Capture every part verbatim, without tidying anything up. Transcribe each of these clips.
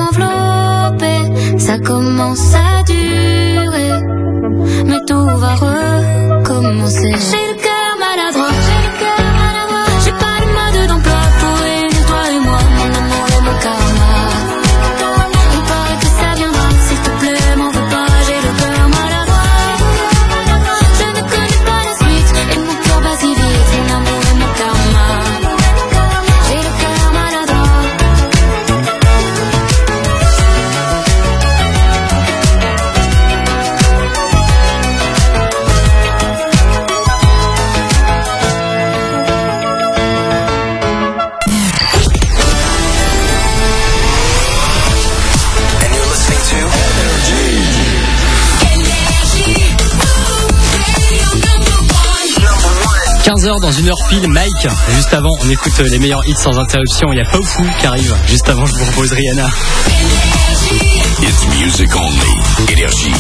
m'envelopper, ça commence à durer, mais tout va recommencer. J'ai le cœur maladroit, j'ai le cœur maladroit, j'ai pas de mode d'emploi pour réunir toi et moi, mon amour et mon karma. Il paraît que ça viendra, s'il te plaît, m'en veux pas, j'ai le cœur maladroit. Je ne connais pas la suite, et mon cœur bat si vite, mon amour et mon karma. J'ai le cœur maladroit. quinze heures dans une heure pile, Mike. Juste avant, on écoute les meilleurs hits sans interruption. Il y a Pofu qui arrive. Juste avant, je vous propose Rihanna. It's music only. Énergie.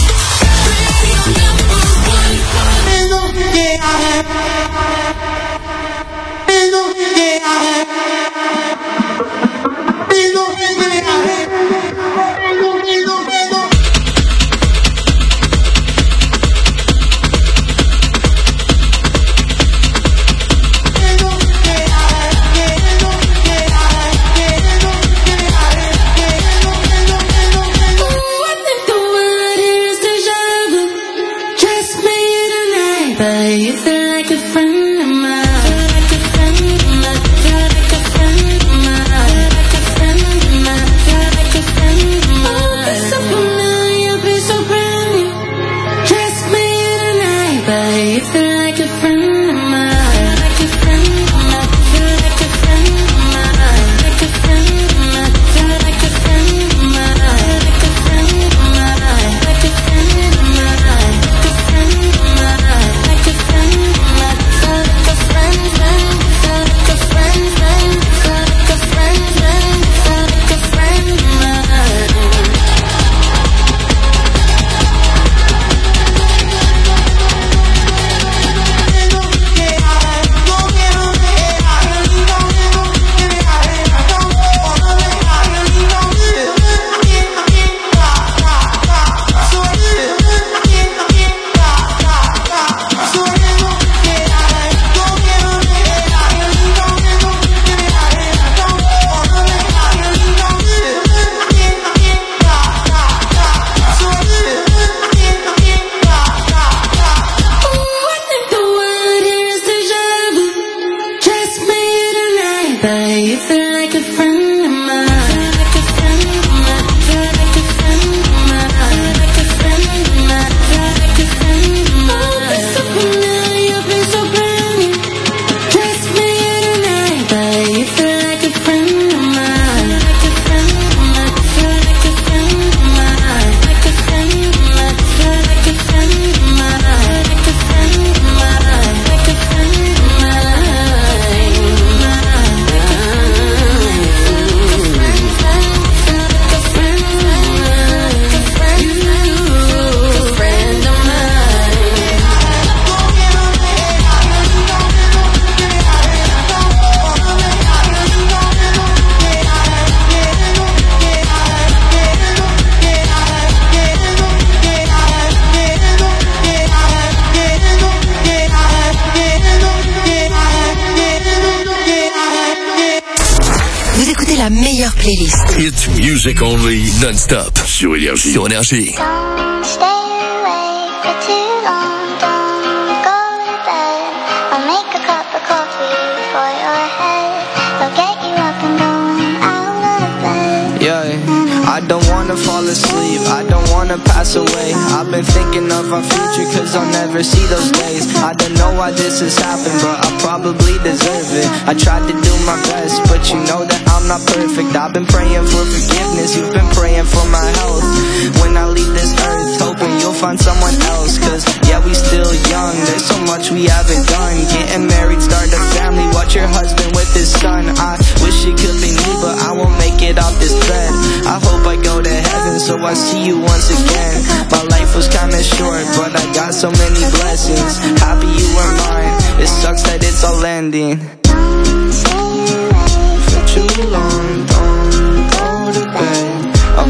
La meilleure playlist. It's music only, non-stop, sur Énergie. Sur Énergie. Don't stay awake for too long, don't go to bed. I'll make a cup of coffee for your head. I'll get you up and going out of bed. Yeah, I don't wanna fall asleep, I don't wanna pass away. I've been thinking of our future cause I'll never see those days. I don't know why this has happened, but I probably deserve it. I tried to do my best, but you know that I'm not perfect. I've been praying for forgiveness, you've been praying for my health. When I leave this earth, hoping you'll find someone else. Cause yeah, we still young, there's so much we haven't done. Getting married, start a family, watch your husband with his son. I wish it could be me, but I won't make it off this bed. I hope I go to heaven, so I see you once again. My life was kinda short, but I got so many blessings. Happy you were mine, it sucks that it's all ending. For too long, don't go to bed.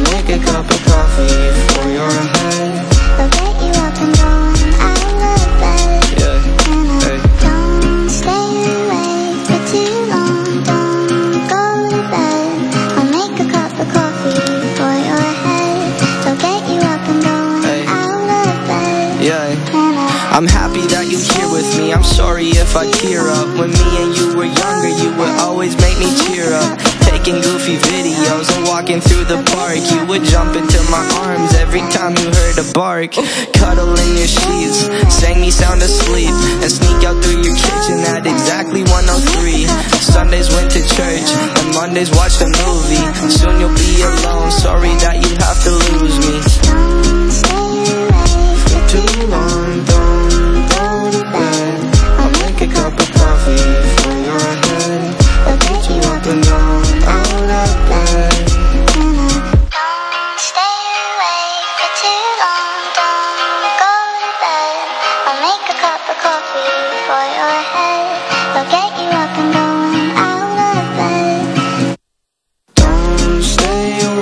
I'm happy that you're here with me, I'm sorry if I tear up. When me and you were younger, you would always make me cheer up. Taking goofy videos and walking through the park, you would jump into my arms every time you heard a bark. Cuddle in your sheets, sang me sound asleep, and sneak out through your kitchen at exactly one oh three. Sundays went to church, and Mondays watched a movie. Soon you'll be alone, sorry that you have to lose me. For too long, don't go to bed. I'll make a cup of coffee for your head. I'll get you up and down, out of bed. Don't stay awake for too long, don't go to bed. I'll make a cup of coffee for your head. I'll get you up and going out of bed. Don't stay awake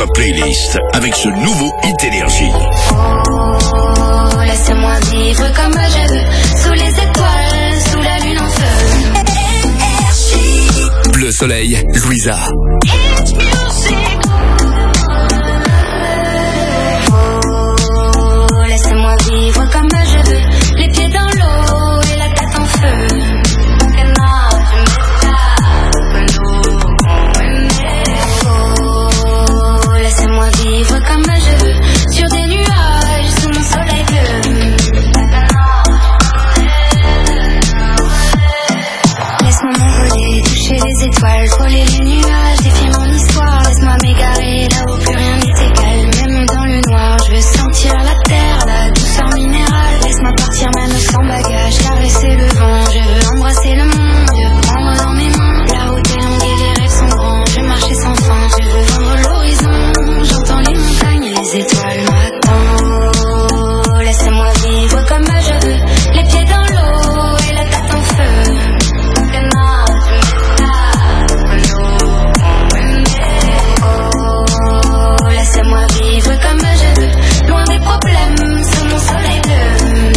votre playlist avec ce nouveau hit Énergie. Oh, laissez-moi vivre comme je veux, sous les étoiles, sous la lune en feu. Énergie. Bleu Soleil, Louisa. Hit music. Oh, laissez-moi vivre comme je veux, les pieds dans l'eau et la tête en feu. Oh, laissez-moi vivre comme je veux, sur des nuages, sous mon soleil bleu. Laisse-moi m'envoler, toucher les étoiles, frôler les nuages, défier mon histoire. Laisse-moi m'égarer là où plus rien n'est égal. Même dans le noir, je veux sentir la terre, la douceur minérale. Laisse-moi partir même sans bagage, caresser le vent. Je veux embrasser le monde, je veux prendre dans mes mains. La route est longue et les rêves sont grands, je veux marcher sans fin. Je veux vendre l'horizon, j'entends les montagnes et les étoiles m'attendent. Laissez-moi vivre comme je veux, les pieds dans l'eau et la tête en feu. Oh, laissez-moi vivre comme je veux, loin des problèmes, sous mon soleil bleu.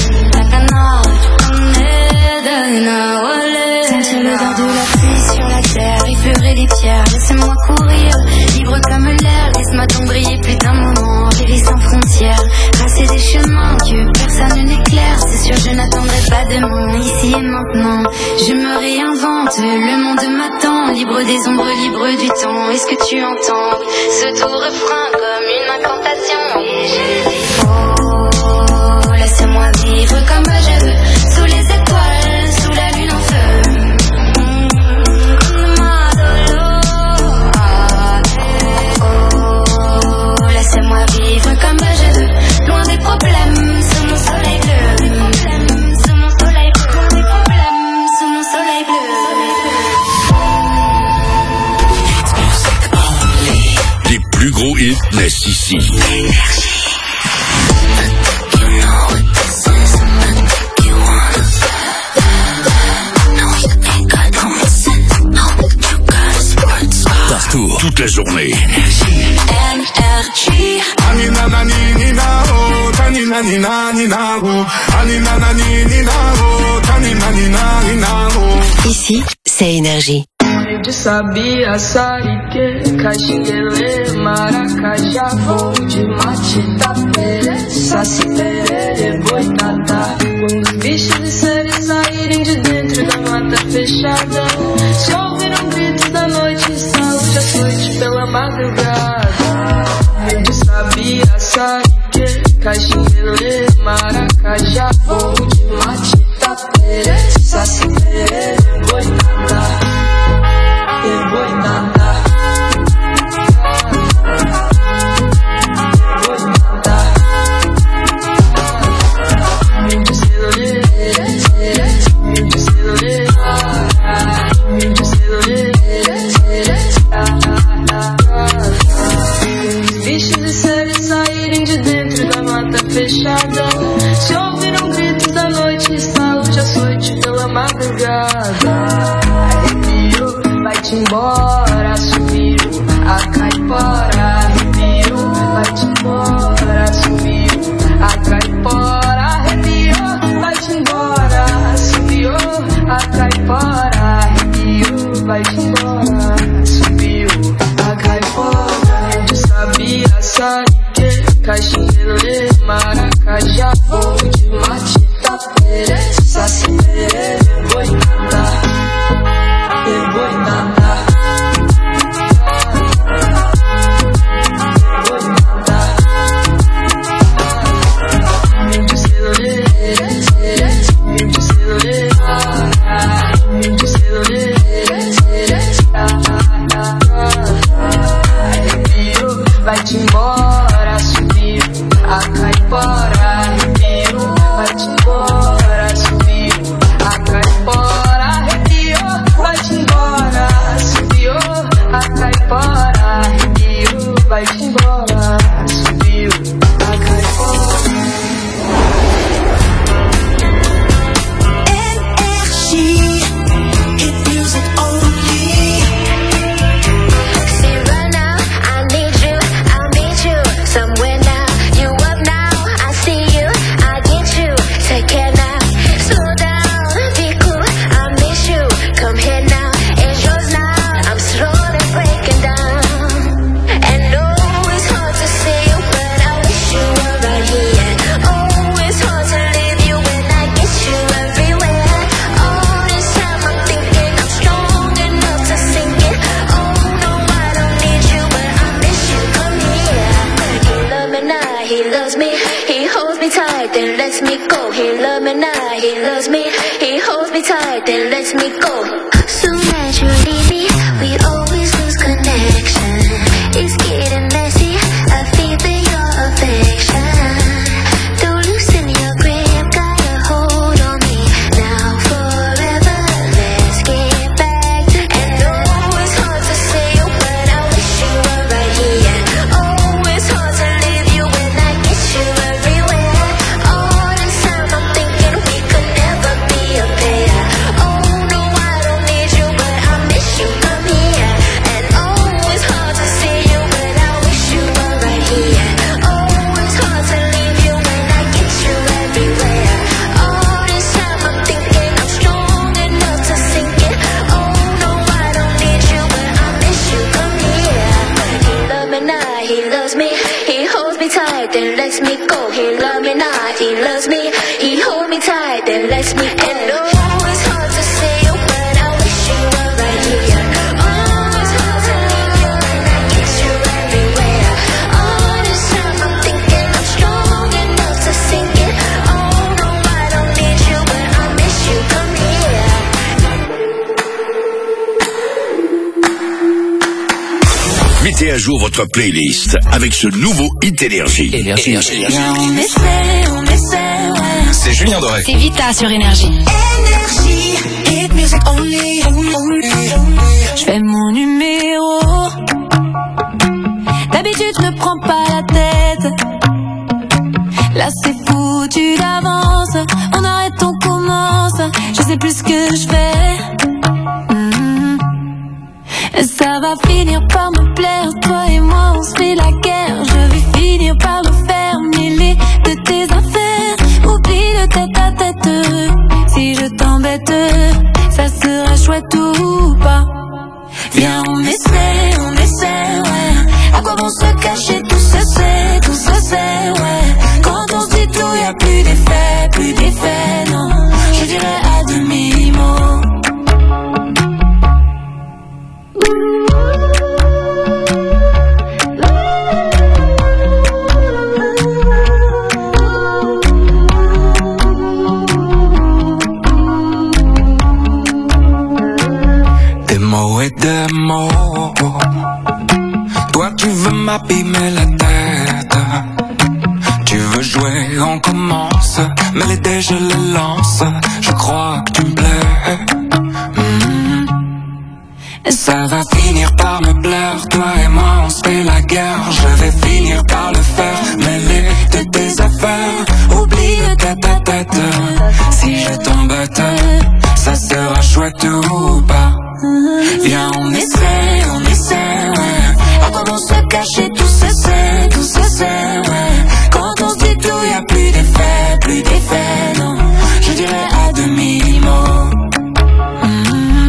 Sentir l'odeur de la pluie sur la terre, effleurer les pierres, laissez-moi courir, libre comme l'air. Laisse-moi donc briller plus d'un moment, rêver sans frontières, tracer des chemins que personne n'éclaire. C'est sûr je n'attendrai pas demain, ici et maintenant. Je me réinvente, le monde m'attend, libre des ombres, libre du temps. Est-ce que tu entends ce doux refrain comme une incantation? Et je dis oh, laissez-moi vivre comme je veux, sous les étoiles, sous la lune en feu. Oh, laissez-moi vivre comme je veux, loin des problèmes, sous mon soleil bleu. Sous mon soleil bleu, loin des problèmes, sous mon soleil bleu. Les plus gros hits naissent ici. Partout, toute la journée. Ici, c'est Énergie. De sabia, sarique, caxinguele, maracajá, vou de mate, tapere, saci, perere, boitatá. Quando os bichos e seres saírem de dentro da mata fechada, se ouviram gritos da noite, saúde açoite pela madrugada. De sabia, sarique, caxinguele, maracajá, vou de mate, tapere, saci, perere, boitatá. Eu vou nadar, vou nadar. Me descelorei, me descelorei, me descelorei. Os bichos e seres saírem de dentro da mata fechada, se ouviram gritos da noite, estalo de açoite pela madrugada. Vai-te embora, sumiu a caipora, arrepiou. Vai-te embora, sumiu a caipora, arrepiou. Vai-te embora, sumiu a caipora, arrepiou. Vai-te embora, sumiu a caipora. Eu sabia, sarique, caxinguele, maracajá, vou de mate, tapere, saci, perere, boitatá. Eu vou nadar, vou nadar. Me descelorei, me descelorei, me descelorei. Arrepiou, vai-te embora, subiu a caipora. Arrepiou, vai-te embora, subiu a caipora. Arrepiou, vai-te embora, subiu a caipora. Arrepiou, vai-te embora, subiu a caipora. Énergie, hit music only. Say right now, I need you, I not, he loves me. He holds me tight, then lets me go. He loves me not, he loves me. He holds me tight, then lets me go. Soon as you leave me, we always lose connection. It's getting messy, I feel for your affection. Don't loosen your grip, got a hold on me. Now forever, let's get back together. And oh, it's hard to say you, but I wish you were right here. Oh, it's hard to leave you when I get you everywhere. All this time I'm thinking we could never be a pair. Oh no, I don't need you, but I miss you from here. And oh, it's hard to see you, but I wish you were right here. Oh, it's hard to leave you when I get you everywhere. All this time I'm thinking I'm strong enough to sink it. Oh no, I don't need you, but I miss you from here. He loves me not, he loves me. He holds me tight, then lets me go. He loves me not, he loves me. He holds me tight, then lets me go. And oh, it's hard to say you, but I wish you were right here. Oh, it's hard to leave you when I get you everywhere. All this time I'm thinking I'm strong enough to sink it. Oh no, I don't need you, but I miss you from here. Mettez à jour votre playlist avec ce nouveau hit Énergie. Énergie. On essaie, on essaie, ouais. C'est Julien Doré. C'est Vita sur Énergie. Énergie, hit music only. Je fais mon numéro. D'habitude je me prends pas la tête. Là c'est foutu d'avance. On arrête, on commence. Je sais plus ce que je fais. Mm. Ça va finir par me plaire. Toi et moi on se fait la guerre. Je vais finir par me faire mêler de tes affaires. Oublie le tête à tête. Si je t'embête, ça sera chouette ou pas. Viens on essaie, on essaie, ouais. À quoi bon se cacher, tout se sait, tout se sait, ouais. Quand on se dit tout, y'a plus d'effet, plus d'effet, non. Je dirais à demi-mot. Des mots et des mots. Toi tu veux m'abîmer la tête. Tu veux jouer, on commence. Mais les dés je les lance. Je crois que tu me plais. Mm. Ça va finir par me plaire. Toi et moi on se fait la guerre. Je vais finir par le faire. Mêler de tes affaires. Oublie le tête à tête. Si je t'embête, ça sera chouette ou pas. Viens on essaie, on essaie, ouais. À quoi bon se cacher, tout se sait, tout se sait, ouais. Quand on se dit tout, y'a plus d'effet, plus d'effet, non. Je dirais à demi-mot. Mm-hmm.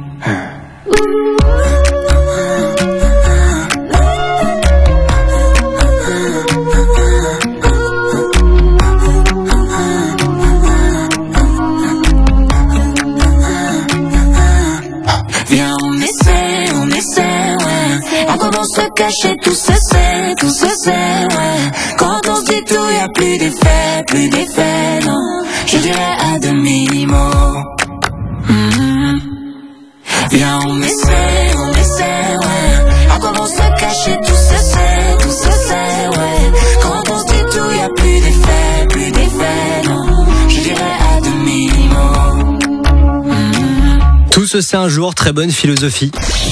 Viens on essaie, on essaie, ouais. À quoi bon se cacher, tout se sait, tout se sait, ouais. Quand on se dit tout, y'a plus d'effet, plus d'effet, non. Je dirais à demi-mot. Mm-hmm. Viens on essaie, on essaie, ouais. À quoi bon se cacher, tout se sait, tout se sait, ouais. Quand on se dit tout, y'a plus d'effet, plus d'effet, non. Je dirais à demi-mot. Mm-hmm. Tout se sait un jour, très bonne philosophie.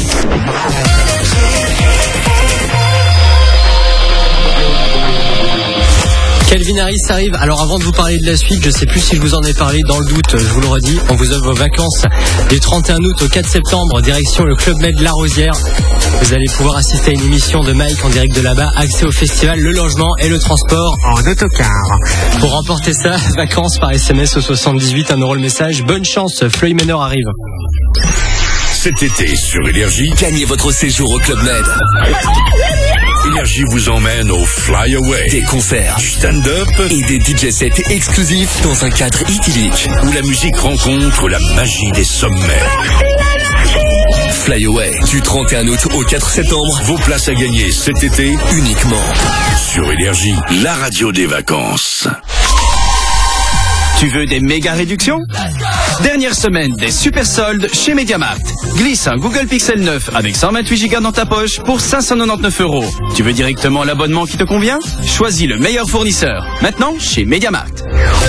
Calvin Harris arrive. Alors avant de vous parler de la suite, je sais plus si je vous en ai parlé, dans le doute, je vous le redis, on vous offre vos vacances du trente et un août au quatre septembre, direction le Club Med La Rosière. Vous allez pouvoir assister à une émission de Mike en direct de là-bas, accès au festival, le logement et le transport en autocar. Pour remporter ça, vacances par S M S au soixante-dix-huit, un euro le message. Bonne chance, Floyd Manor arrive. Cet été sur Énergie, gagnez votre séjour au Club Med. Énergie vous emmène au Fly Away. Des concerts, du stand-up et des D J sets exclusifs dans un cadre idyllique où la musique rencontre la magie des sommets. Fly Away. Du trente et un août au quatre septembre, vos places à gagner cet été uniquement sur Énergie, la radio des vacances. Tu veux des méga réductions? Dernière semaine des super soldes chez MediaMarkt. Glisse un Google Pixel neuf avec cent vingt-huit giga dans ta poche pour cinq cent quatre-vingt-dix-neuf euros. Tu veux directement l'abonnement qui te convient? Choisis le meilleur fournisseur. Maintenant chez MediaMarkt.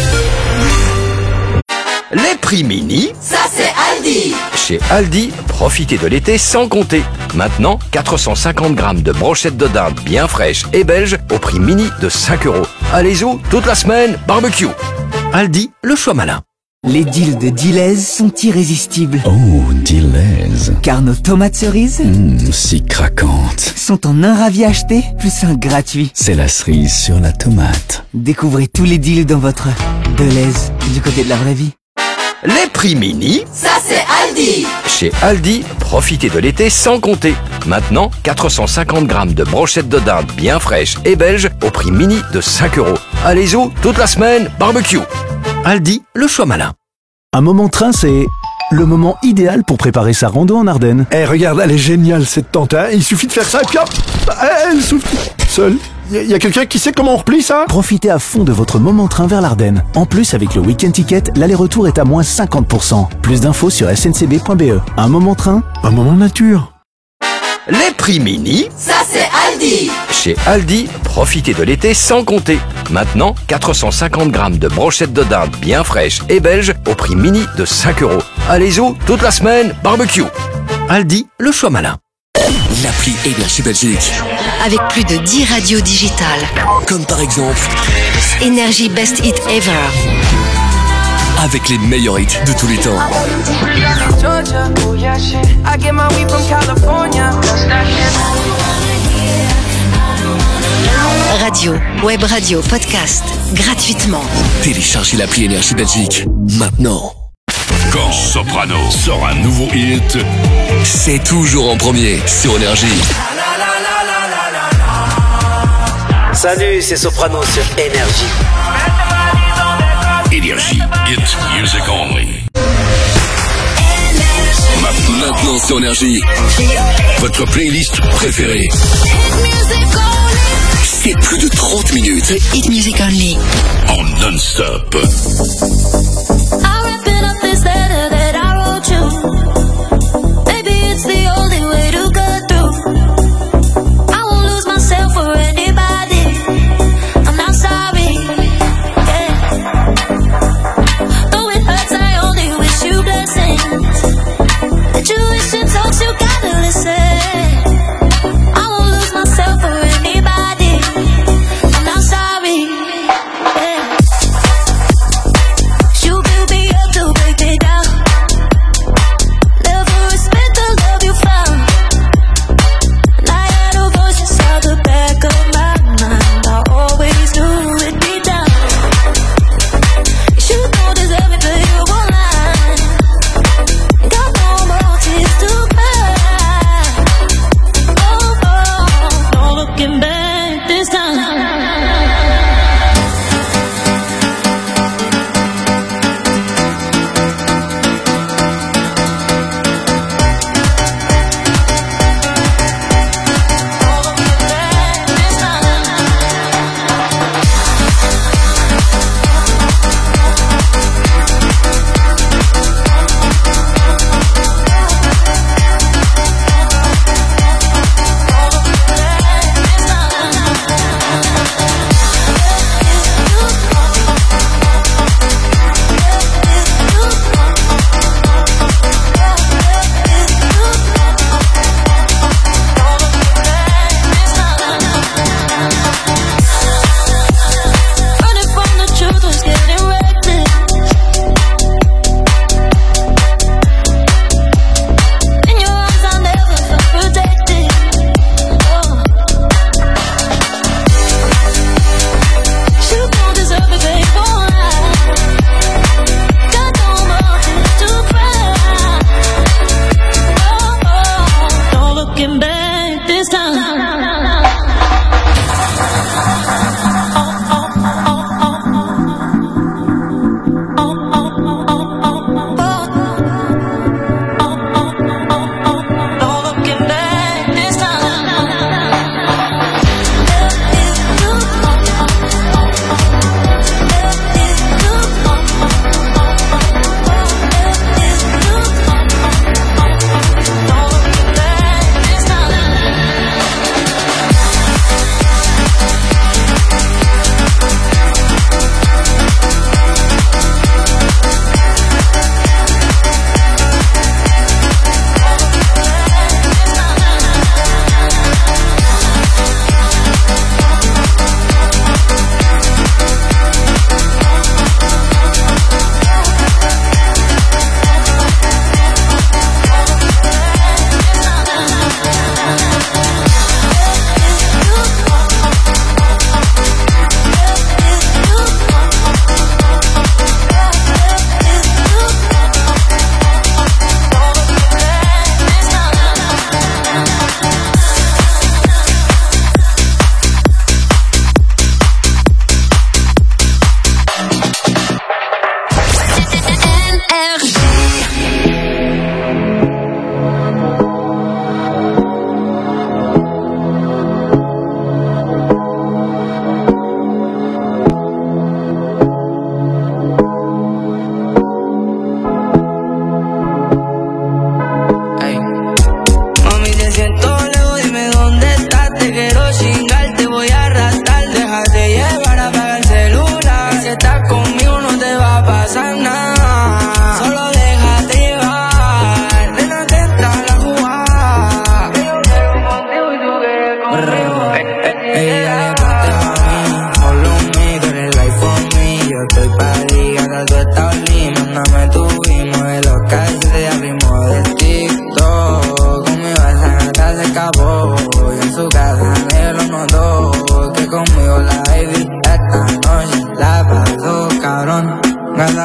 Les prix mini, ça c'est Aldi. Chez Aldi, profitez de l'été sans compter. Maintenant, quatre cent cinquante grammes de brochettes de dinde bien fraîches et belges au prix mini de cinq euros. Allez-y, toute la semaine, barbecue. Aldi, le choix malin. Les deals de Deleuze sont irrésistibles. Oh, Deleuze. Car nos tomates cerises, mmh, si craquantes, sont en un ravi acheté plus un gratuit. C'est la cerise sur la tomate. Découvrez tous les deals dans votre Deleuze, du côté de la vraie vie. Les prix mini, ça c'est Aldi. Chez Aldi, profitez de l'été sans compter. Maintenant, quatre cent cinquante grammes de brochettes de dinde bien fraîches et belges au prix mini de cinq euros. Allez-y, toute la semaine, barbecue. Aldi, le choix malin. Un moment train, c'est le moment idéal pour préparer sa rando en Ardennes. Eh, hey, regarde, elle est géniale cette tente, hein. Il suffit de faire ça et puis hop, elle souffle seule. Il y a quelqu'un qui sait comment on replie ça? Profitez à fond de votre moment train vers l'Ardenne. En plus, avec le Week-end Ticket, l'aller-retour est à moins cinquante pour cent. Plus d'infos sur s n c b point b e. Un moment train, un moment nature. Les prix mini, ça c'est Aldi. Chez Aldi, profitez de l'été sans compter. Maintenant, quatre cent cinquante grammes de brochettes de dinde bien fraîches et belges au prix mini de cinq euros. Allez-y, toute la semaine, barbecue. Aldi, le choix malin. L'appli Énergie Belgique. Avec plus de dix radios digitales. Comme par exemple Énergie Best Hit Ever. Avec les meilleurs hits de tous les temps. Radio, web radio, podcast, gratuitement. Téléchargez l'appli Énergie Belgique, maintenant. Quand Soprano sort un nouveau hit, c'est toujours en premier sur Énergie. Salut, c'est Soprano sur Énergie. Énergie, hit music only. Maintenant sur Énergie, votre playlist préférée. C'est plus de trente minutes. The Hit Music Only. En non-stop. She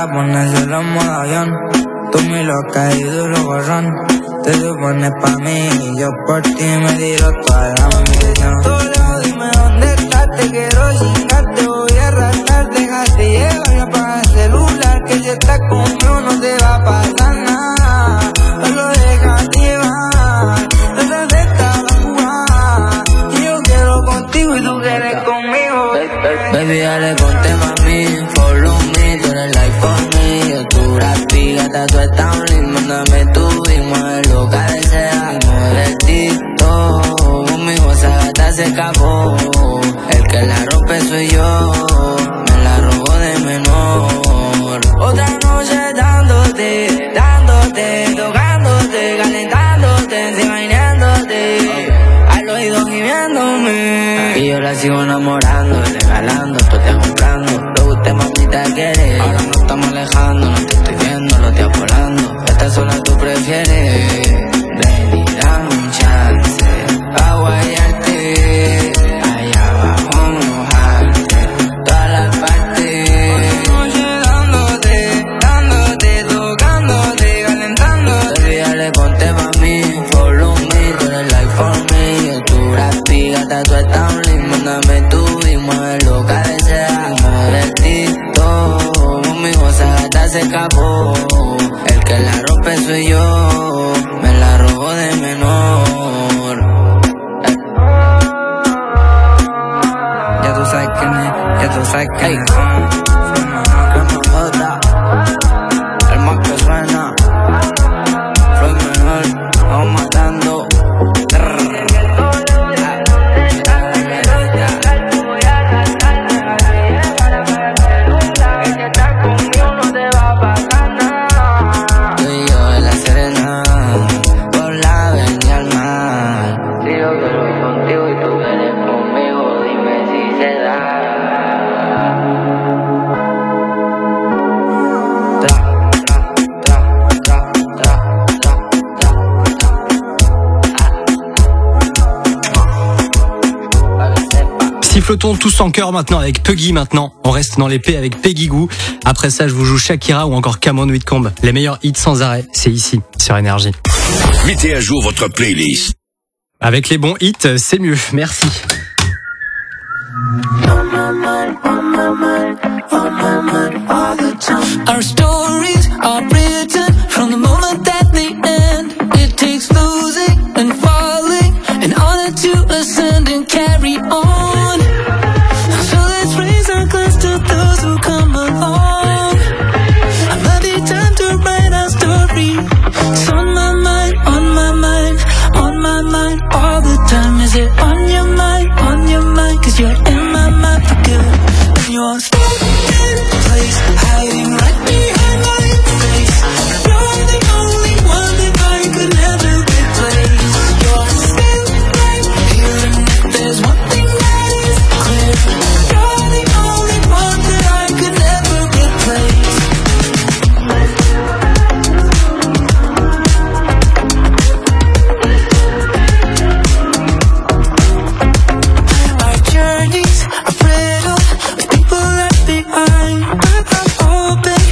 para ponérselo en modo avión. Tú muy loca y duro gorrón. Te supones pa' mí y yo por ti me tiro toda la misión. Solo dime dónde estás, te quiero chingar, te voy a arrastrar, déjate llevar y apaga el celular, que si estás conmigo no te va a pasar nada. Solo déjate llevar, esa de esta la jugada, y yo quiero contigo y tú quieres conmigo. Baby, dale ponte mami, follow me, tú eres like for me. Yo tu grafica, tú estás un lindo, mándame tu mueve loca desea, mueve el TikTok. Conmigo esa gata se escapó, el que la rompe soy yo, me la robó de menor. Otra noche dándote, dándote, tocándote, calentándote, enseñándote, al oído gimiéndome. Y yo la sigo enamorando, regalando, tú te comprando, lo que usted mamita quiere. Ahora no estamos alejando, no te estoy viendo, lo estoy volando. Esta sola tú prefieres, baby, dame un chance, a guayarte, allá abajo mojarte, todas las partes. Oye, dándote, dándote, tocándote, calentándote. Baby, dale, ponte pa' mí, follow me, tú eres like for me. Yo tu grafica, tú estás un lindo, mándame tu y mueve loca desea, mueve el TikTok. Conmigo esa gata se escapó, el que la rompe soy yo, me la robó de menor. Eh. Ya tú sabes quién es, ya tú sabes quién es. Que me joda, el más que suena, Floyd menor, vamos matando. Sifflotons tous en chœur maintenant avec Puggy maintenant. On reste dans les P avec Peggy Goo. Après ça, je vous joue Shakira ou encore Cameron Whitcomb. Les meilleurs hits sans arrêt, c'est ici, sur Énergie. Mettez à jour votre playlist. Avec les bons hits, c'est mieux. Merci. Our stories are written from the moment that they end. It takes losing and falling in order to ascend and carry on. So let's raise our glass to those who come along. I love it, time to write our story. It's on my mind, on my mind, on my mind all the time. Is it on your mind, on your mind? Cause you're in my mind for good. When you're stuck in place, hiding right behind my face. You're the only one that I could never replace. You're still right here, and if there's one thing that is clear, you're the only one that I could never replace. Our journeys are riddled with people left behind. I'm open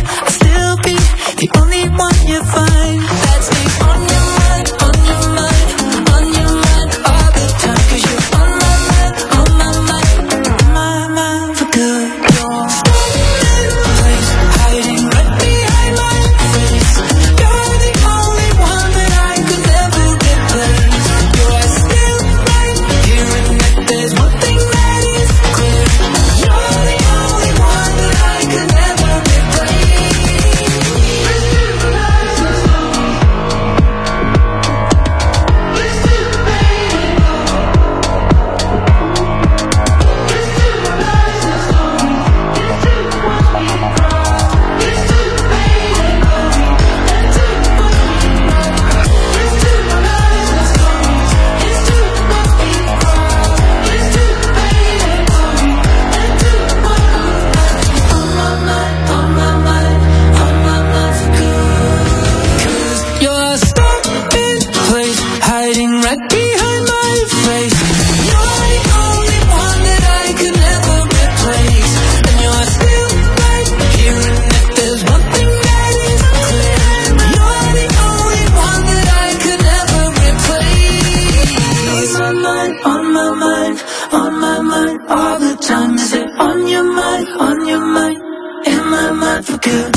on your mind, in my mind for good.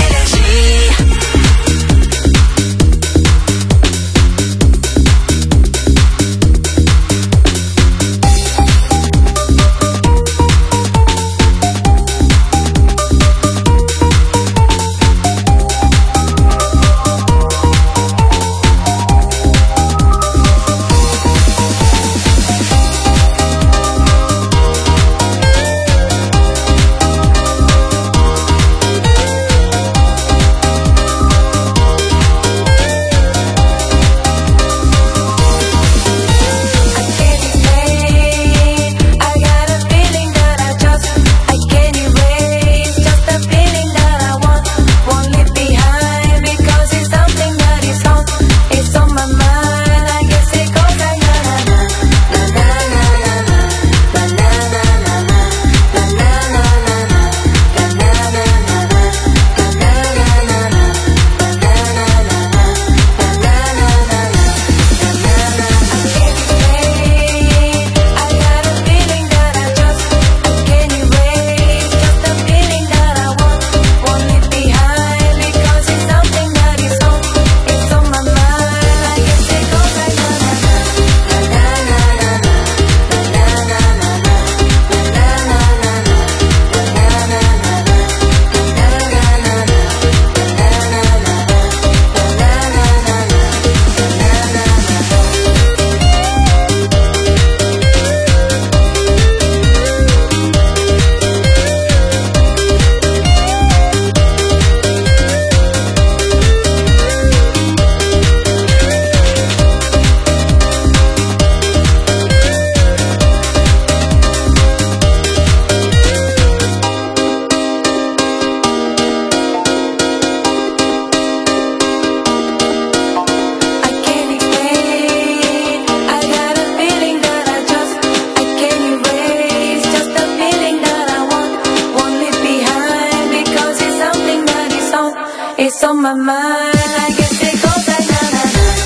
It's on my mind, I guess it goes like na na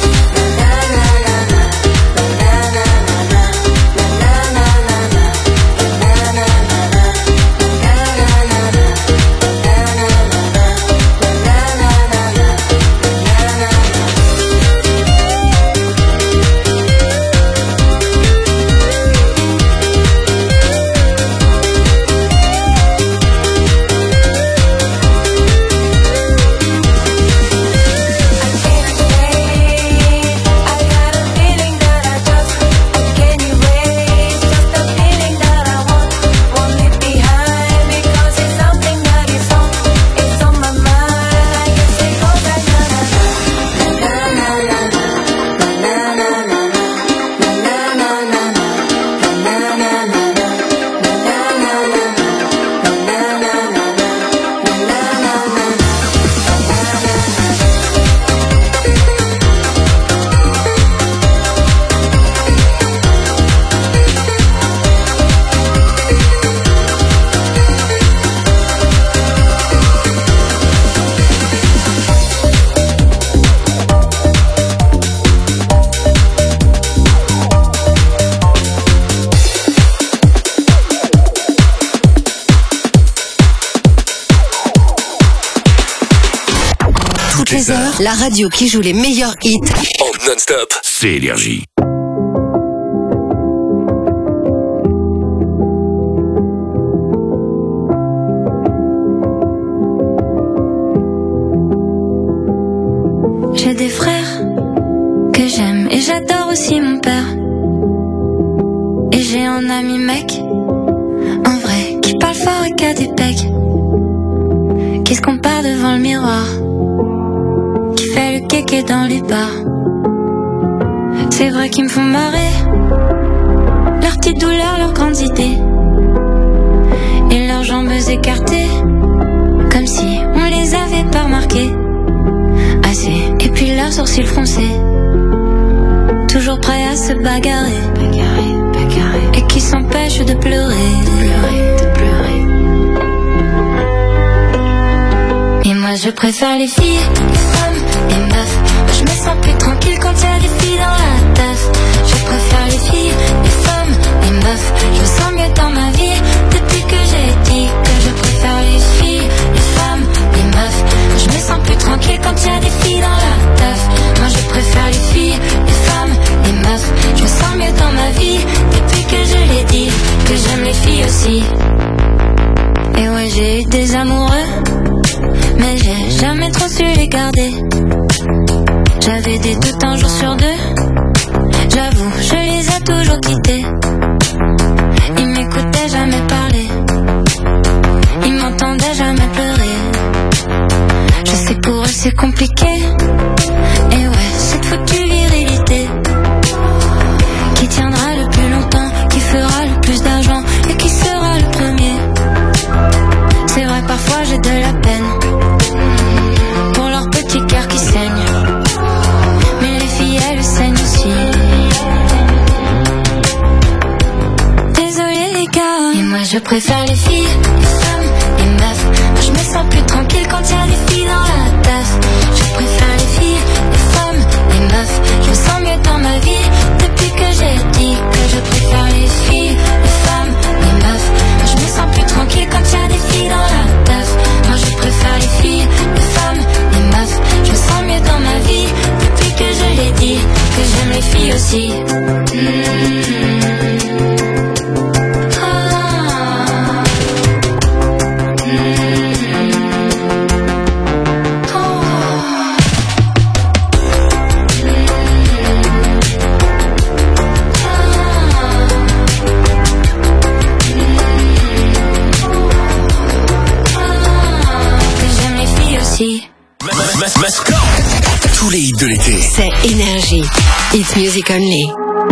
La radio qui joue les meilleurs hits en non-stop, c'est Énergie. J'ai des frères que j'aime et j'adore aussi mon père. Et j'ai un ami mec, un vrai, qui parle fort et qui a des pecs, qui se compare devant le miroir, qui fait le kéké dans les bars. C'est vrai qu'ils me font marrer, leurs petites douleurs, leurs grandes idées, et leurs jambes écartées, comme si on les avait pas remarquées assez. Et puis leurs sourcils froncés, toujours prêts à se bagarrer, bagarrer, bagarrer, et qui s'empêchent de pleurer, de pleurer, de pleurer. Et moi je préfère les filles, les femmes, les meufs. Moi je me sens plus tranquille quand y a des filles dans la teuf. Je préfère les filles, les femmes, les meufs. Je me sens mieux dans ma vie depuis que j'ai dit que Ouais, j'ai eu des amoureux, mais j'ai jamais trop su les garder. J'avais des doutes un jour sur deux, j'avoue, je les ai toujours quittés. Ils m'écoutaient jamais parler, ils m'entendaient jamais pleurer. Je sais pour eux c'est compliqué, et ouais, cette foutue virilité qui tiendra le plus longtemps, qui fera le plus d'argent et qui sera le premier. C'est vrai, parfois j'ai de la peine pour leur petit cœur qui saigne, mais les filles elles saignent aussi. Désolée les gars, et moi je préfère les filles, les femmes, les meufs. Moi je me sens plus tranquille quand y a des filles dans la taf. Je préfère les filles, les femmes, les meufs. Je me sens mieux dans ma vie depuis que j'ai dit que je préfère les filles, les femmes, les meufs. Moi je me sens plus tranquille quand y a des filles dans la taf. Moi je préfère les filles, les femmes, les meufs. Je me sens mieux dans ma vie depuis que je l'ai dit que j'aime les filles aussi. Mmh. Tous les hits de l'été. C'est Énergie. It's music only.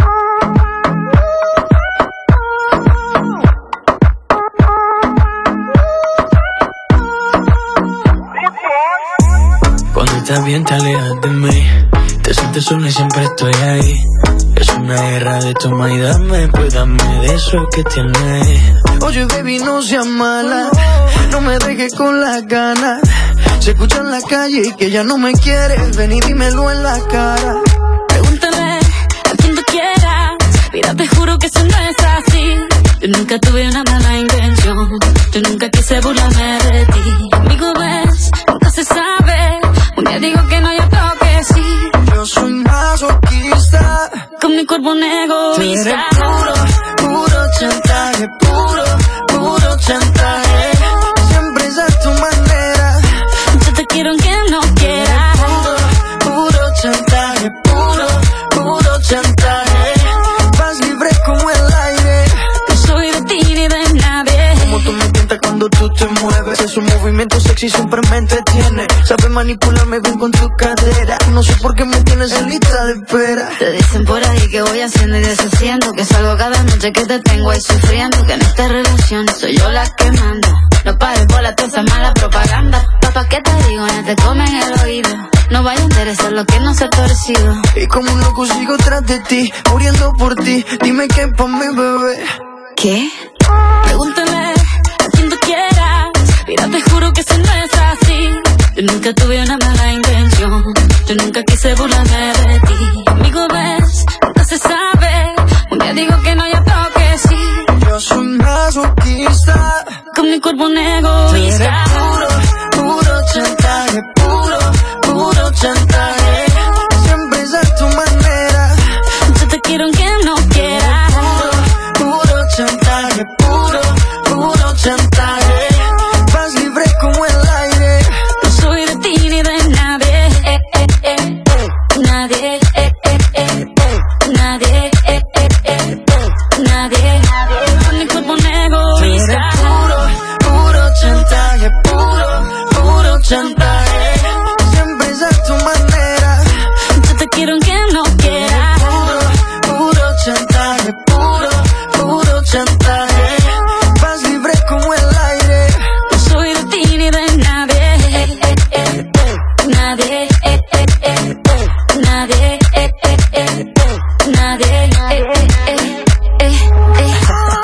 Cuando estás bien te alejas de mí, te sientes sola y siempre estoy ahí. Es una guerra de toma y dame, pues dame de eso que tienes. Oye baby no seas mala, no me dejes con las ganas. Se escucha en la calle y que ya no me quieres, ven y dímelo en la cara. Pregúntale a quien tú quieras, mira te juro que eso no es así. Yo nunca tuve una mala intención, yo nunca quise burlarme de ti. Amigo ves, nunca se sabe, un día digo que no y otro que sí. Yo soy masoquista, con mi cuerpo un egoísta. Tú eres puro, puro chantaje, puro, puro chantaje. Siempre es a tu manera, yo te quiero aunque no quieras. Puro, puro chantaje, puro, puro chantaje. Vas libre como el aire, no soy de ti ni de nadie. Como tú me tientas cuando tú te mueves, es un movimiento sexy, siempre me entretiene. Sabes manipularme bien con tu cadera, no sé por qué me tienes en lista de espera. Te dicen por ahí que voy haciendo y deshaciendo, que salgo cada noche que te tengo ahí sufriendo, que en esta relación soy yo la que mando. No pares bola toda esa mala propaganda. Papá, ¿qué te digo? No te comen el oído. No vaya a interesar lo que no se ha torcido. Y como un loco sigo tras de ti, muriendo por ti. Dime qué pa' mi bebé. ¿Qué? Pregúntale a quien tú quieras, mira te juro que eso no es así. Yo nunca tuve una mala intención, yo nunca quise burlarme de ti. Amigo ves, nunca se sabe, un día digo que no y otro que sí. Yo soy masoquista, con mi cuerpo un egoísta. Eres puro, puro chantaje, puro, puro chantaje. Siempre es a tu manera, yo te quiero aunque no quieras. Puro, puro chantaje, puro, puro chantaje. Vas libre como el aire, no soy de ti ni de nadie. Eh, eh, eh, eh. Nadie, eh, eh, eh, eh. Nadie, eh, eh, eh, eh. Nadie, con mi cuerpo un egoísta. Eres puro, puro chantaje, puro, puro chantaje. Siempre es a tu manera, yo te quiero aunque no quieras. Puro, puro chantaje, puro, puro chantaje. Vas libre como el aire, no soy de ti ni de nadie. Eh, eh, eh, eh. Nadie, eh, eh, eh, eh. Nadie, eh, eh, eh, eh. Nadie, eh, eh, eh, eh, eh.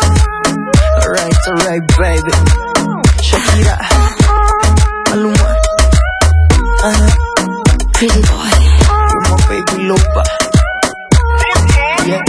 Alright, alright, baby. Shakira, Maluma, uh-huh. Pretty boy, you're my baby loba. Yeah,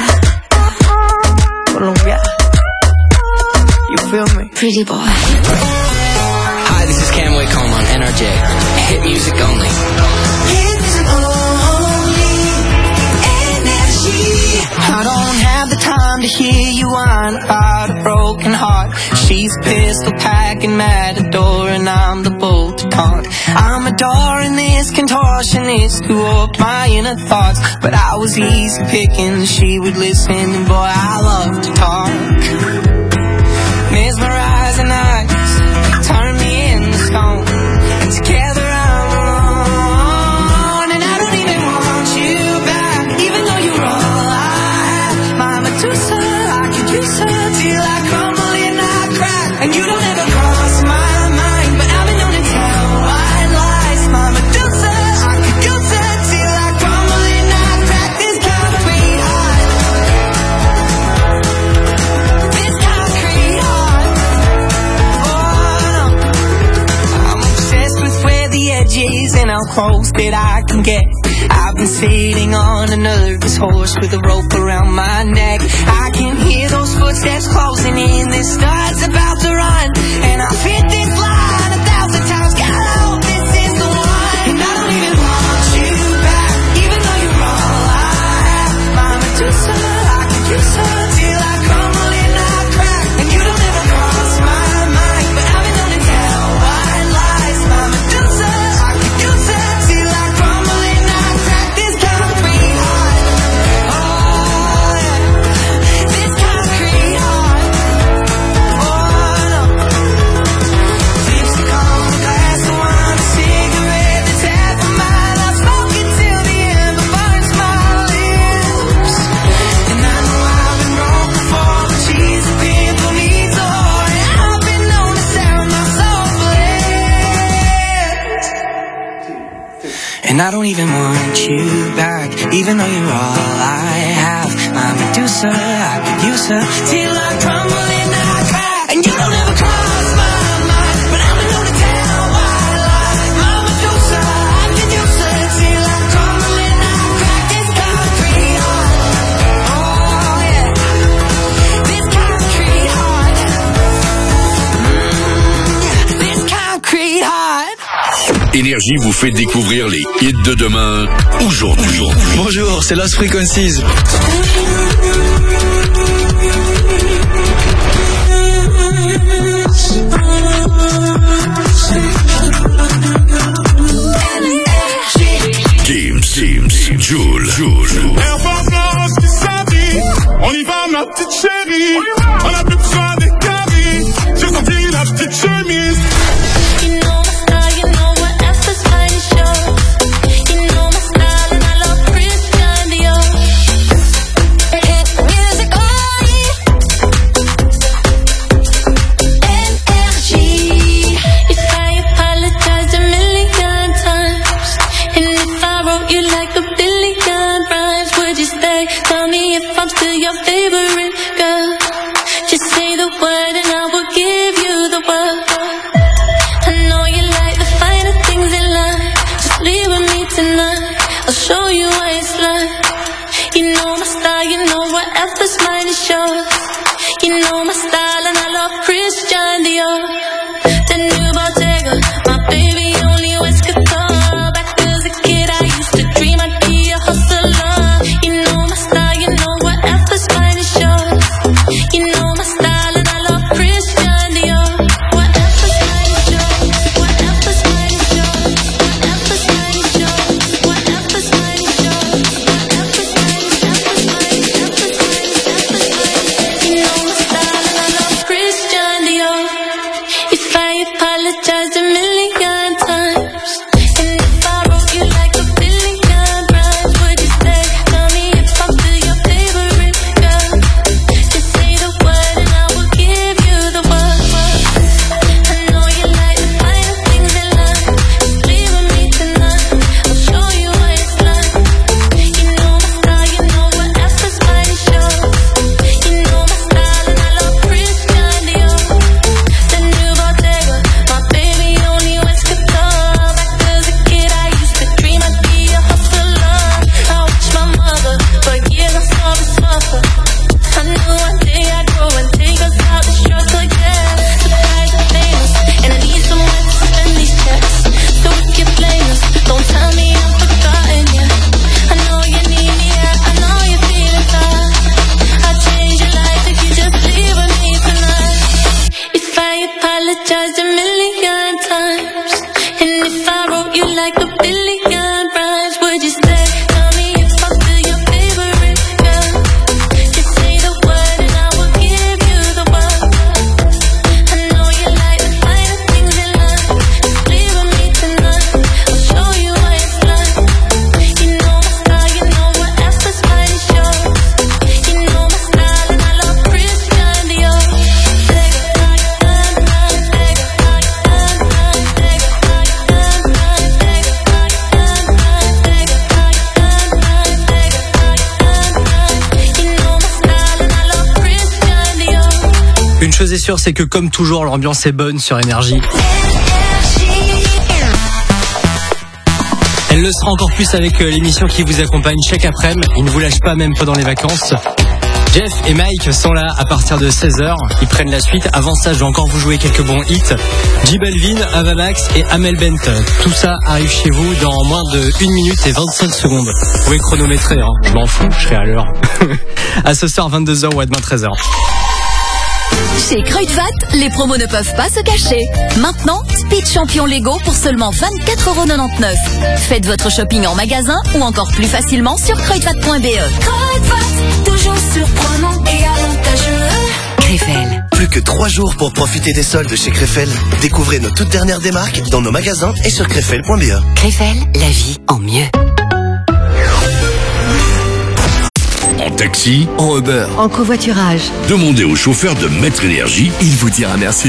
Colombia, you feel me? Pretty boy. Hi, this is Cam Wake Home on N R J. Hit music only. Hit music only. Energy. I don't have the time to hear you whine about a broken heart. She's pistol packing matador and I'm the bolted punk. I'm adoring this contortionist who warped my inner thoughts. But I was easy picking, she would listen, and boy, I love to talk. Mesmerizing eyes turn me into stone, and together I'm alone. And I don't even want you back, even though you're all I have. My Medusa, I could use her till I crumble and I crack. And you don't ever cross my mind, but I've been known to tell white lies. My Medusa, I could use her till I crumble and I crack. This concrete heart, this concrete heart. Oh no, I'm obsessed with where the edge is and how close that I can get. I've been sitting on a nervous horse with a rope around my neck. I can hear those footsteps closing in. This star's about to run, and I've hit this line a thousand times. God, I hope this is the one. And I don't even want you back, even though you're all I have. My Medusa, I could use her till I crumble and I crack. And you don't ever cross my mind, but I've been known to tell white lies. My Medusa, I could use her till I crumble and I crack. This concrete heart, oh yeah, this concrete heart, oh no. Lipstick on the glass of wine, a cigarette that's half a mile. I smoke it till the ember burns my lips. And I know I've been wrong before, but she's a pimple needs a whore. And I've been known to sell my soul bliss. And I don't even want you back, even though you're all I have. My Medusa, I could use her till I crumble and I crack. And you don't ever cross my mind, but I've been known to tell white lies. My Medusa, I could use her till I crumble and I crack. This concrete heart, oh yeah, this concrete heart, mm, this concrete heart. Énergie vous fait découvrir les hits de demain, aujourd'hui. Bonjour, c'est Lost Frequencies. James, James, Joule, Joule. Air Force Blanche qui s'habille, on y va ma petite chérie, on a plus besoin des caries, j'ai sorti la petite chemise. You know my style, you know what effort's mine to show. You know my style and I love Christian Dior. Hit music only. Energy. If I apologize a million times, and if I wrote you like a billion rhymes, would you stay? Tell me if I'm still your favorite girl. Just say the word and I will give you the world. I know you like the finer things in life. Just leave with me tonight, I'll show you what it's like. You know my style, you know what effort's mine is yours. You know my style and I love Christian Dior. The new Bottega, my baby only wears couture. Back as a kid I used to dream I'd be a hustler. You know my style, you know what effort's mine is yours. You know my style and I love Christian Dior. What effort's mine is yours. What effort's mine is yours. What effort's mine is yours. What effort's mine is yours. What effort's mine is, effort's mine is, effort's mine is, effort's mine is. You know my style and I love Christian Dior. If I apologize a million times, and if I wrote you like a billion rhymes, would you stay? Tell me if I'm still your favorite girl. Just say the word and I will give you the world. I know you like the finer things in life. Just leave with me tonight, I'll show you what it's like. You know my style, you know what effort's mine is yours. You know my style and I love Christian Dior. The new Bottega, my baby only Une chose est sûre, c'est que comme toujours, l'ambiance est bonne sur Énergie. Elle le sera encore plus avec l'émission qui vous accompagne chaque après-midi. Il ne vous lâche pas même pendant les vacances. Jeff et Mike sont là à partir de seize heures. Ils prennent la suite. Avant ça, je vais encore vous jouer quelques bons hits. J Balvin, Avamax et Amel Bent. Tout ça arrive chez vous dans moins de une minute et vingt-cinq secondes. Vous pouvez chronométrer, hein. Je m'en fous, je serai à l'heure. À ce soir, vingt-deux heures ou à demain, treize heures. Chez Kruidvat, les promos ne peuvent pas se cacher. Maintenant, Speed Champion Lego pour seulement vingt-quatre euros quatre-vingt-dix-neuf. Faites votre shopping en magasin ou encore plus facilement sur kruidvat point b e. Kruidvat, toujours surprenant et avantageux. Krefel. Plus que trois jours pour profiter des soldes chez Krefel. Découvrez nos toutes dernières démarques dans nos magasins et sur krefel point b e. Krefel, la vie en mieux. En taxi, en Uber, en covoiturage. Demandez au chauffeur de Maître Énergie, il vous dira merci.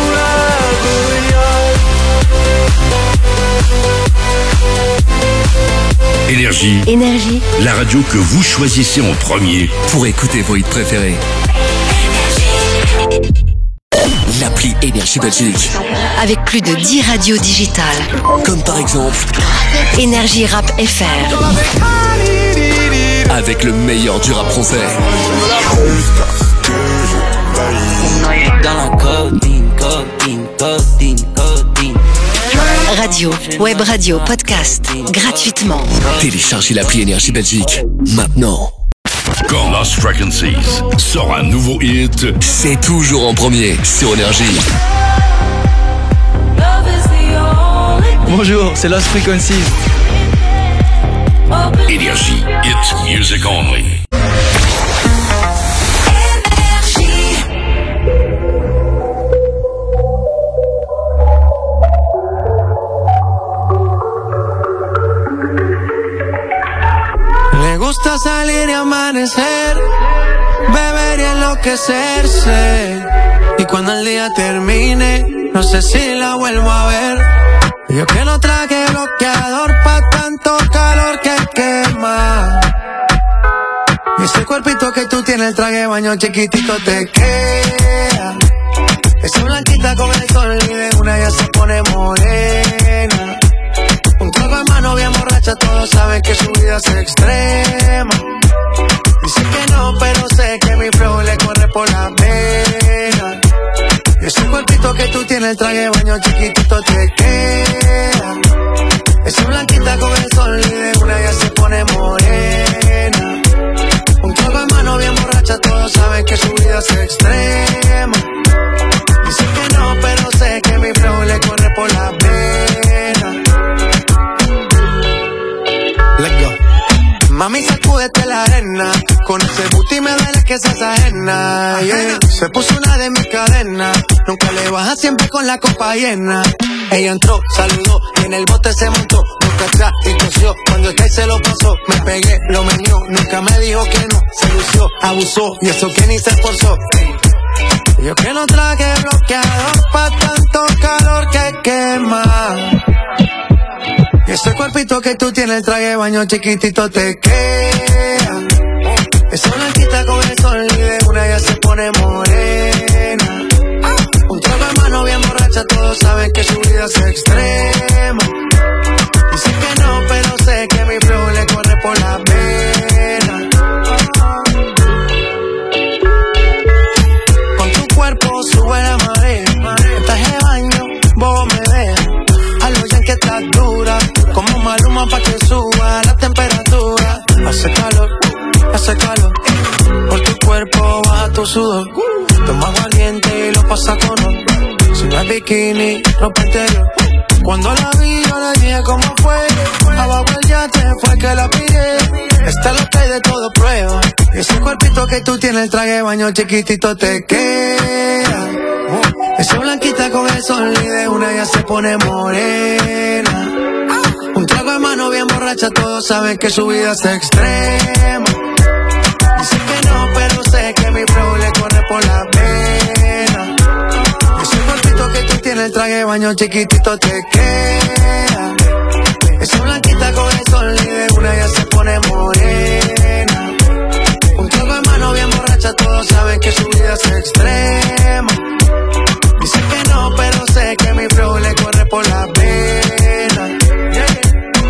Énergie. Énergie. La radio que vous choisissez en premier pour écouter vos hits préférés. L'appli Énergie Belgique. Avec plus de dix radios digitales. Comme par exemple Énergie Rap F R. Avec le meilleur du rap français. Dans la codine, codine, codine, codine. Radio, web radio, podcast, gratuitement. Téléchargez l'appli Énergie Belgique, maintenant. Quand Lost Frequencies sort un nouveau hit, c'est toujours en premier sur Énergie. Bonjour, c'est Lost Frequencies. Énergie, hit music only. Le gusta salir y amanecer, beber y enloquecerse. Y cuando el día termine, no sé si la vuelvo a ver. Yo que no traje bloqueador pa' tanto calor que quema. Y ese cuerpito que tú tienes, el traje de baño chiquitito te queda. Esa blanquita con el sol y de una ya se pone morena. Un trago de mano bien borracha, todos saben que su vida es extrema. Dice que no, pero sé que mi flow le corre por la pena. Y ese cuerpito que tú tienes, el traje de baño chiquitito te queda. Esa blanquita con el sol y de una ya se pone morena. Un trago de mano bien borracha, todos saben que su vida es extrema. Dice que no, pero sé que mi flow le corre por la pena. Let's go. Mami, sacúdete la arena. Con ese booty me duele que seas ajena, yeah. Se puso una de mis cadenas. Nunca le baja, siempre con la copa llena. Ella entró, saludó y en el bote se montó. Nunca atrás y tosió. Cuando el que se lo pasó, me pegué, lo menió. Nunca me dijo que no, se lució, abusó. Y eso que ni se esforzó. Yo que no traje bloqueador pa' tanto calor que quema. Y ese cuerpito que tú tienes, el traje de baño chiquitito te queda. Esa blanquita con el sol y de una ya se pone morena. Un trago de mano bien borracha, todos saben que su vida es extrema. Dice que no, pero sé que mi flow le corre por la pena. Con tu cuerpo sube la marea. El traje de baño, vos me dejas. A lo ya que estás dura, como Maluma pa' que suba la temperatura. Hace calor, hace calor. Por tu cuerpo baja tu sudor. Toma aguardiente y lo pasa con oro. Si no es bikini, ropa interior. Cuando la vi yo le dije cómo fue. Abajo el yate fue que la pillé. Esta lo trae de todo prueba. Y ese cuerpito que tú tienes, el traje de baño chiquitito te queda. Esa blanquita con el sol y de una ya se pone morena. Un trago de mano bien borracha, todos saben que su vida es extrema. Dice que no, pero sé que mi flow le corre por la pena. Ese cuerpito que tú tienes, el traje de baño chiquitito te queda. Esa blanquita con el sol y de una ya se pone morena. Un trago de mano mano bien borracha, todos saben que su vida es extrema. Dice que no, pero sé que mi flow le corre por la pena. Yeah, yeah.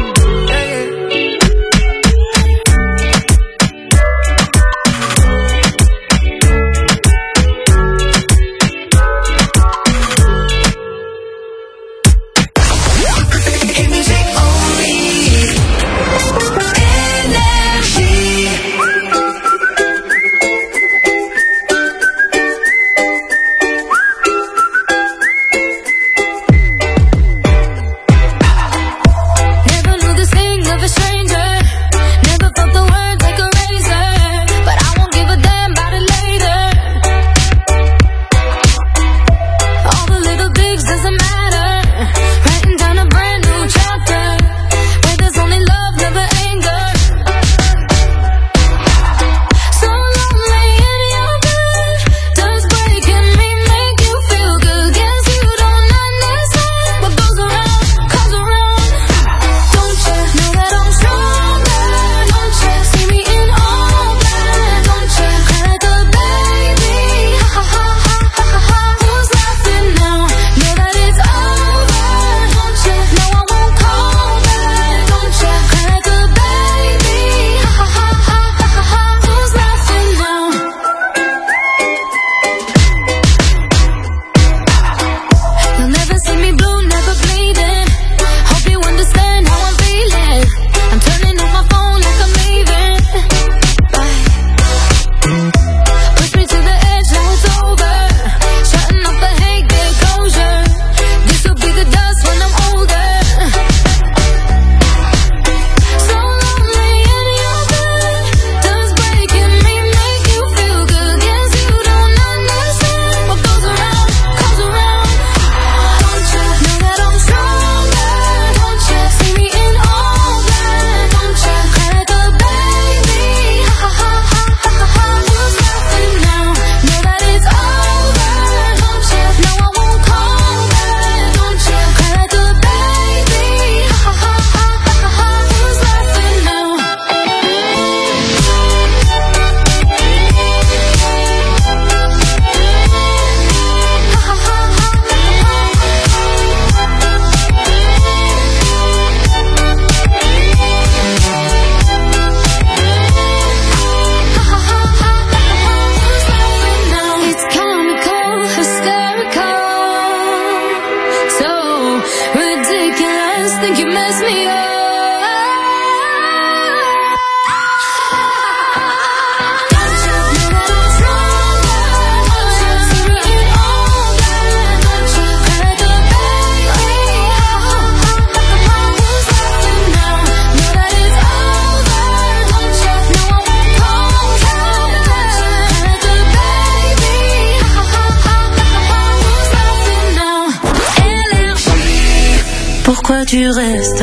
Pourquoi tu restes?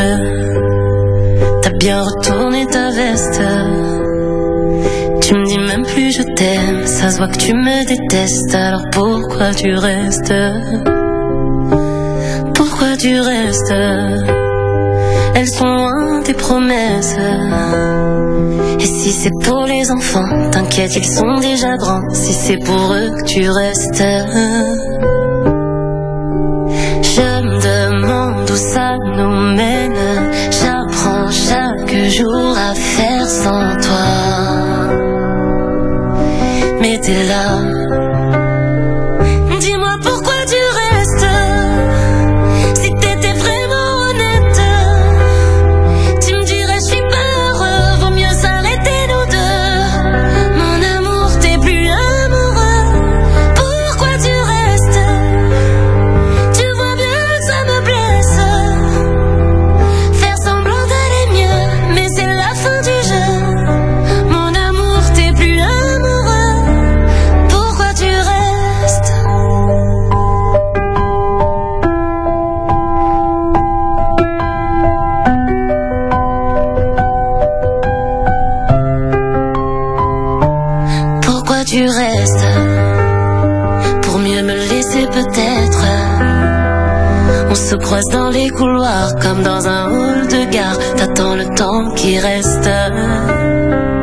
T'as bien retourné ta veste. Tu me dis même plus je t'aime. Ça se voit que tu me détestes. Alors pourquoi tu restes? Pourquoi tu restes? Elles sont loin tes promesses. Et si c'est pour les enfants, t'inquiète, ils sont déjà grands. Si c'est pour eux que tu restes, je me demande où ça nous mène. J'apprends chaque jour à faire sans toi. Mais t'es là. Dis-moi pourquoi tu restes. Si t'étais vraiment honnête, tu me dirais je suis pas heureux. Vaut mieux s'arrêter nous deux. Mon amour, t'es plus amoureux. Pourquoi tu restes? Tu vois bien que ça me blesse. Faire semblant d'aller mieux, mais c'est la fin du jeu. Mon amour, t'es plus amoureux. Pourquoi tu restes? Pourquoi tu restes? Pour mieux me laisser peut-être. On se croise dans les couloirs comme dans un hall de gare. T'attends le temps qui reste.